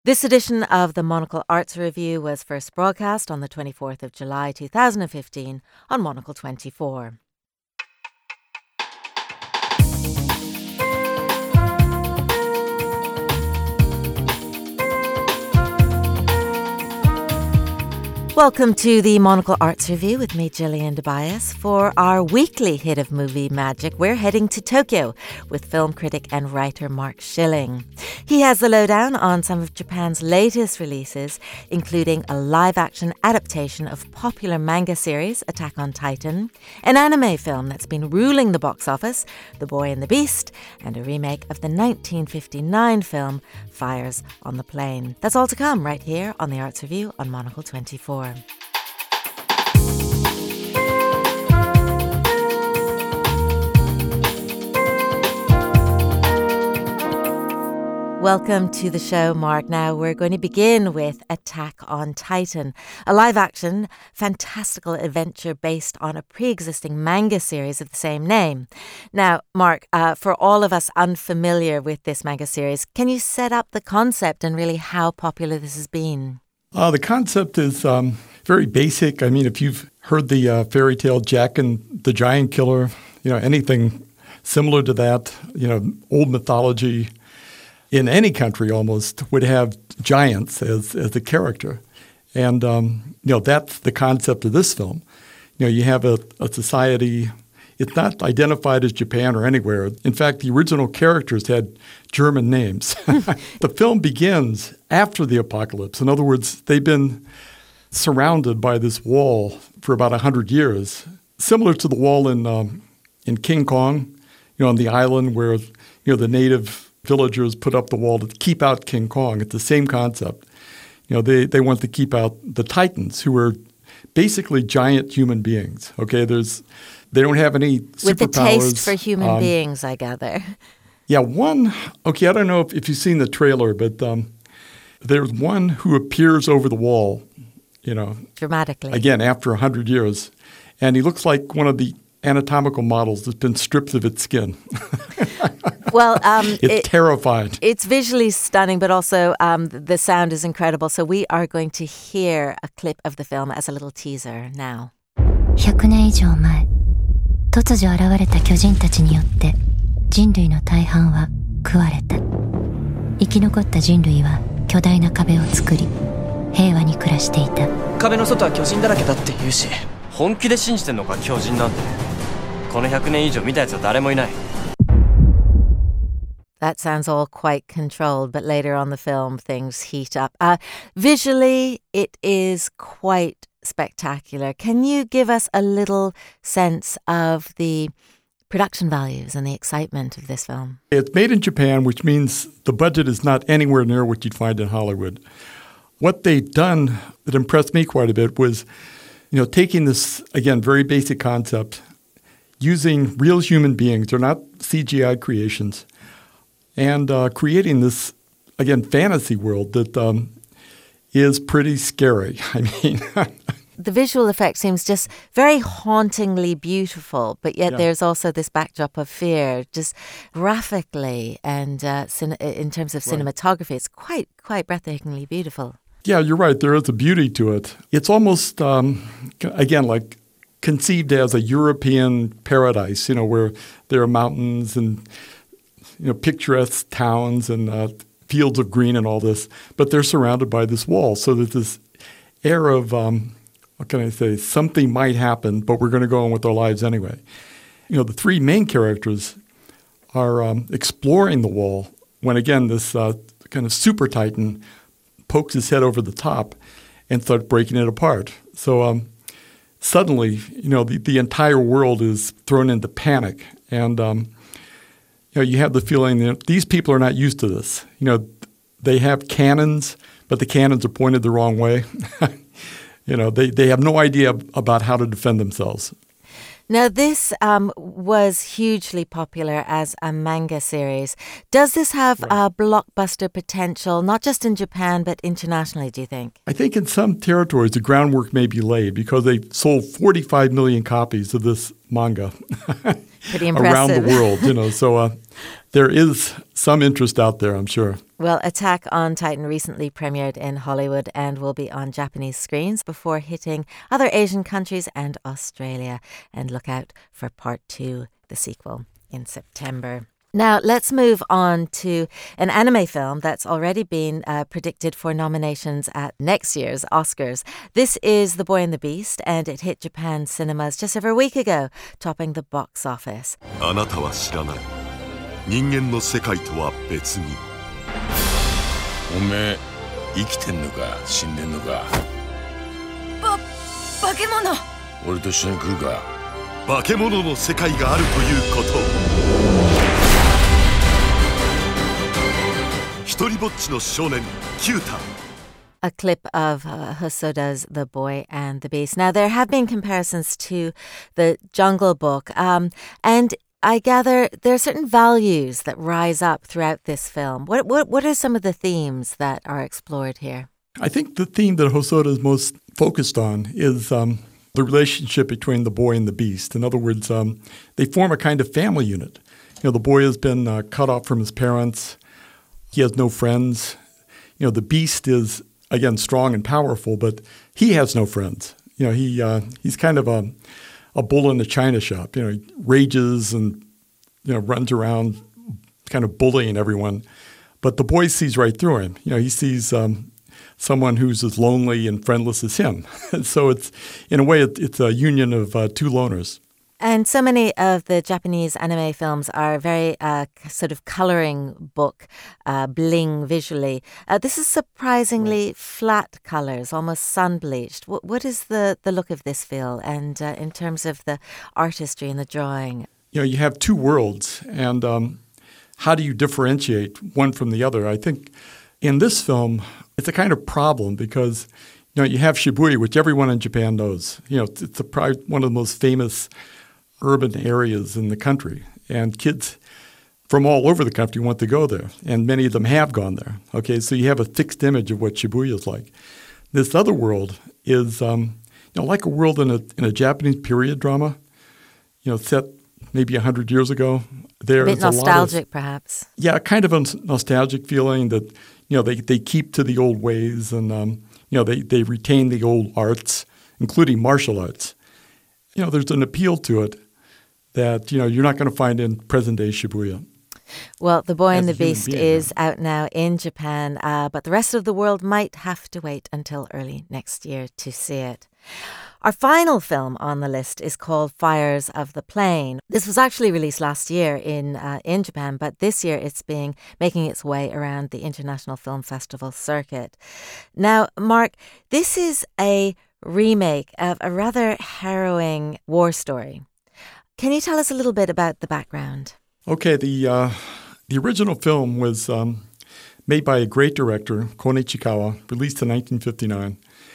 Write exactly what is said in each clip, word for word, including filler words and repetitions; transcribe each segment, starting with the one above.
This edition of the Monocle Arts Review was first broadcast on the twenty-fourth of July two thousand fifteen on Monocle twenty-four. Welcome to the Monocle Arts Review with me, Gillian DeBias. For our weekly hit of movie magic, we're heading to Tokyo with film critic and writer Mark Schilling. He has the lowdown on some of Japan's latest releases, including a live-action adaptation of popular manga series Attack on Titan, an anime film that's been ruling the box office, The Boy and the Beast, and a remake of the nineteen fifty-nine film Fires on the Plain. That's all to come right here on the Arts Review on Monocle twenty-four. Welcome to the show, Mark. Now we're going to begin with Attack on Titan, a live-action, fantastical adventure based on a pre-existing manga series of the same name. Now, Mark, uh, for all of us unfamiliar with this manga series, can you set up the concept and really how popular this has been? Uh, the concept is um, very basic. I mean, if you've heard the uh, fairy tale Jack and the Giant Killer, you know, anything similar to that, you know, old mythology in any country almost would have giants as, as a character. And, um, you know, that's the concept of this film. You know, you have a, a society, it's not identified as Japan or anywhere. In fact, the original characters had German names. The film begins after the apocalypse. In other words, they've been surrounded by this wall for about one hundred years, similar to the wall in um, in King Kong, you know, on the island where, you know, the native villagers put up the wall to keep out King Kong. It's the same concept. You know, they, they want to keep out the Titans, who are basically giant human beings. Okay, there's they don't have any superpowers. With the taste for human um, beings, I gather. Yeah, one, okay, I don't know if, if you've seen the trailer, but um, there's one who appears over the wall, you know. Dramatically. Again, after one hundred years. And he looks like one of the anatomical models that's been stripped of its skin. Well, um, it's it, terrifying. It's visually stunning, but also um, the sound is incredible. So we are going to hear a clip of the film as a little teaser now. ひゃくねん以上前、突如現れた巨人たちによって人類の大半は食われた。生き残った人類は巨大な壁を作り、平和に暮らしていた。 壁の外は巨人だらけだって言うし、本気で信じてんのか巨人なんて。このひゃくねん以上見たやつは誰もいない。 That sounds all quite controlled, but later on the film, things heat up. Uh, visually, it is quite spectacular. Can you give us a little sense of the production values and the excitement of this film? It's made in Japan, which means the budget is not anywhere near what you'd find in Hollywood. What they've done that impressed me quite a bit was, you know, taking this, again, very basic concept, using real human beings, they're not C G I creations, and uh, creating this, again, fantasy world that um, is pretty scary. I mean, the visual effect seems just very hauntingly beautiful, but yet yeah. there's also this backdrop of fear, just graphically and uh, cin- in terms of right. cinematography, it's quite, quite breathtakingly beautiful. Yeah, you're right. There is a beauty to it. It's almost, um, again, like conceived as a European paradise, you know, where there are mountains and, you know, picturesque towns and uh, fields of green and all this, but they're surrounded by this wall. So there's this air of, um, what can I say, something might happen, but we're going to go on with our lives anyway. You know, the three main characters are um, exploring the wall when, again, this uh, kind of super titan pokes his head over the top and starts breaking it apart. So um, suddenly, you know, the, the entire world is thrown into panic. And, um, you know, you have the feeling that these people are not used to this. You know, they have cannons, but the cannons are pointed the wrong way. You know, they, they have no idea about how to defend themselves. Now, this um, was hugely popular as a manga series. Does this have right. a blockbuster potential, not just in Japan, but internationally, do you think? I think in some territories the groundwork may be laid because they sold forty-five million copies of this manga Pretty impressive. around the world. You know, so uh, there is some interest out there, I'm sure. Well, Attack on Titan recently premiered in Hollywood and will be on Japanese screens before hitting other Asian countries and Australia. And look out for part two, the sequel, in September. Now, let's move on to an anime film that's already been uh, predicted for nominations at next year's Oscars. This is The Boy and the Beast, and it hit Japan cinemas just over a week ago, topping the box office. あなたは知らない。人間の世界とは別に。おめえ、生きてんのか死んでんのか。 ば、化け物。 俺と一緒に来るか。化け物の世界があるということ。一人ぼっちの少年キュータ。 A clip of uh, Hosoda's The Boy and the Beast. Now, there have been comparisons to the Jungle Book, um, and I gather there are certain values that rise up throughout this film. What, what, what are some of the themes that are explored here? I think the theme that Hosoda is most focused on is um, the relationship between the boy and the beast. In other words, um, they form a kind of family unit. You know, the boy has been uh, cut off from his parents. He has no friends. You know, the beast is, again, strong and powerful, but he has no friends. You know, he uh, he's kind of a, a bull in a china shop. You know, he rages and, you know, runs around kind of bullying everyone. But the boy sees right through him. You know, he sees um, someone who's as lonely and friendless as him. So it's, in a way, it, it's a union of uh, two loners. And so many of the Japanese anime films are very uh, sort of colouring book, uh, bling visually. Uh, this is surprisingly right. flat colours, almost sun-bleached. What, what is the, the look of this feel? And uh, in terms of the artistry and the drawing? You know, you have two worlds, and um, how do you differentiate one from the other? I think in this film, it's a kind of problem because, you know, you have Shibuya, which everyone in Japan knows. You know, it's, it's a, probably one of the most famous urban areas in the country, and kids from all over the country want to go there, and many of them have gone there. Okay, so you have a fixed image of what Shibuya is like. This other world is, um, you know, like a world in a in a Japanese period drama, you know, set maybe a hundred years ago. There, a bit nostalgic, of, perhaps. Yeah, kind of a nostalgic feeling that, you know, they they keep to the old ways, and um, you know, they they retain the old arts, including martial arts. You know, there's an appeal to it that, you know, you're not going to find in present-day Shibuya. Well, The Boy and the Beast being, is right? out now in Japan, uh, but the rest of the world might have to wait until early next year to see it. Our final film on the list is called Fires of the Plain. This was actually released last year in uh, in Japan, but this year it's being making its way around the International Film Festival circuit. Now, Mark, this is a remake of a rather harrowing war story. Can you tell us a little bit about the background? Okay, the uh, the original film was um, made by a great director, Kon Ichikawa, released in nineteen fifty-nine.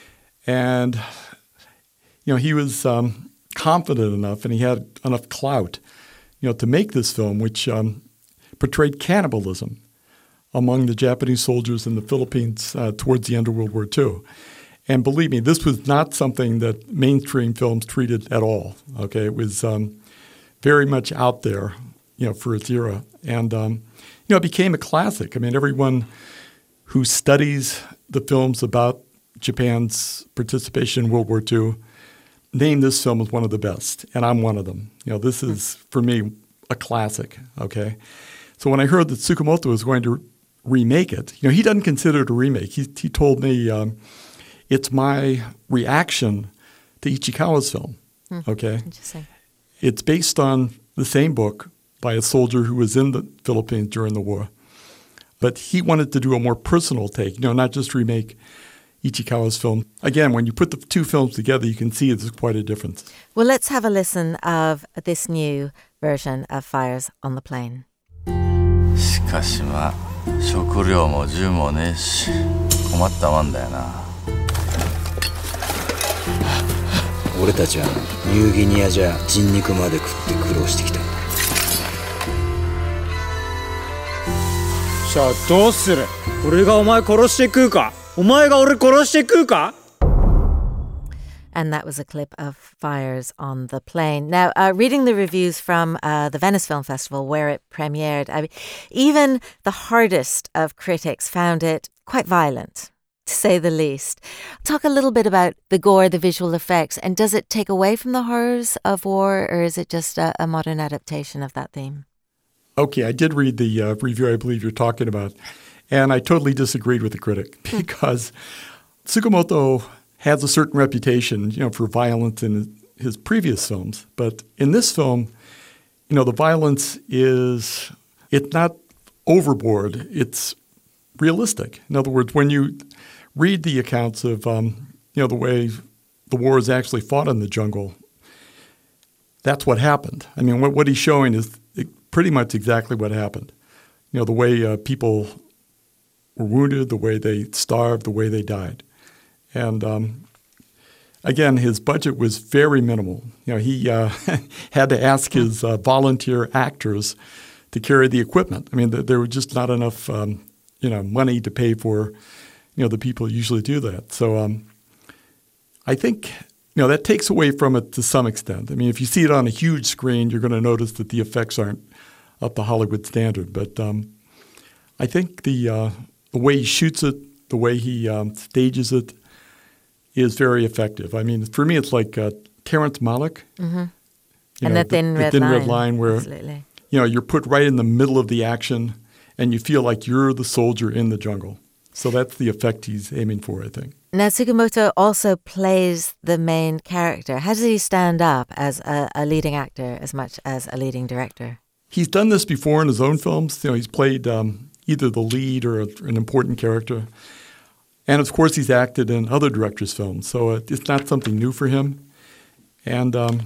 And, you know, he was um, confident enough and he had enough clout, you know, to make this film, which um, portrayed cannibalism among the Japanese soldiers in the Philippines uh, towards the end of World War Two. And believe me, this was not something that mainstream films treated at all. Okay, it was um, very much out there, you know, for its era, and um, you know, it became a classic. I mean, everyone who studies the films about Japan's participation in World War Two named this film as one of the best, and I'm one of them. You know, this is for me a classic. Okay, so when I heard that Tsukamoto was going to remake it, you know, he doesn't consider it a remake. He he told me. Um, It's my reaction to Ichikawa's film, hmm. okay? Interesting. It's based on the same book by a soldier who was in the Philippines during the war. But he wanted to do a more personal take, you know, not just remake Ichikawa's film. Again, when you put the two films together, you can see there's quite a difference. Well, let's have a listen of this new version of Fires on the Plain. しかしまあ、食料も銃もねえし、困ったもんだよな。 俺たちはニューギニアじゃ人肉まで食って苦労してきたんだ。 さあどうする？俺がお前殺して食うか？お前が俺殺して食うか？ And that was a clip of Fires on the Plain. Now, uh, reading the reviews from uh, the Venice Film Festival where it premiered, I mean, even the hardest of critics found it quite violent, to say the least. Talk a little bit about the gore, the visual effects, and does it take away from the horrors of war, or is it just a, a modern adaptation of that theme? Okay, I did read the uh, review I believe you're talking about, and I totally disagreed with the critic because Tsukamoto has a certain reputation, you know, for violence in his previous films. But in this film, you know, the violence is, it's not overboard. It's realistic. In other words, when you read the accounts of, um, you know, the way the war is actually fought in the jungle, that's what happened. I mean, what, what he's showing is pretty much exactly what happened. You know, the way uh, people were wounded, the way they starved, the way they died. And um, again, his budget was very minimal. You know, he uh, had to ask his uh, volunteer actors to carry the equipment. I mean, th- there was just not enough, um, you know, money to pay for, you know, the people who usually do that. So um, I think, you know, that takes away from it to some extent. I mean, if you see it on a huge screen, you're going to notice that the effects aren't up to Hollywood standard. But um, I think the uh, the way he shoots it, the way he um, stages it, is very effective. I mean, for me, it's like uh, Terrence Malick. Mm-hmm. And know, the Thin the, Red the thin Line. Red Line, where Absolutely. You know, you're put right in the middle of the action, and you feel like you're the soldier in the jungle. So that's the effect he's aiming for, I think. Now, Tsukamoto also plays the main character. How does he stand up as a, a leading actor as much as a leading director? He's done this before in his own films. You know, he's played um, either the lead or a, an important character. And, of course, he's acted in other directors' films, so it, it's not something new for him. And um,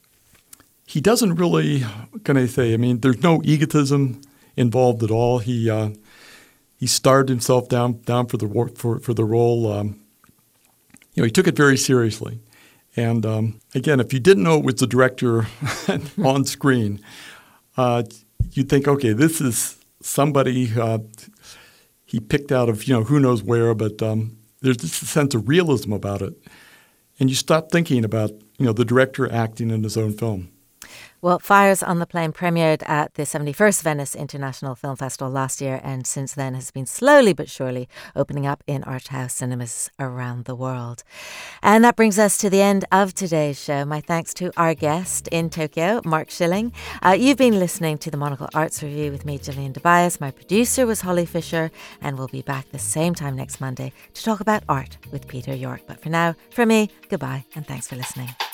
he doesn't really, what can I say, I mean, there's no egotism involved at all. He uh, he starved himself down down for the for for the role. Um, you know, he took it very seriously. And um, again, if you didn't know it was the director on screen, uh, you'd think, okay, this is somebody uh, he picked out of, you know, who knows where, but um, there's just a sense of realism about it. And you stop thinking about, you know, the director acting in his own film. Well, Fires on the Plain premiered at the seventy-first Venice International Film Festival last year, and since then has been slowly but surely opening up in art house cinemas around the world. And that brings us to the end of today's show. My thanks to our guest in Tokyo, Mark Schilling. Uh, you've been listening to the Monocle Arts Review with me, Gillian Tobias. My producer was Holly Fisher, and we'll be back the same time next Monday to talk about art with Peter York. But for now, from me, goodbye, and thanks for listening.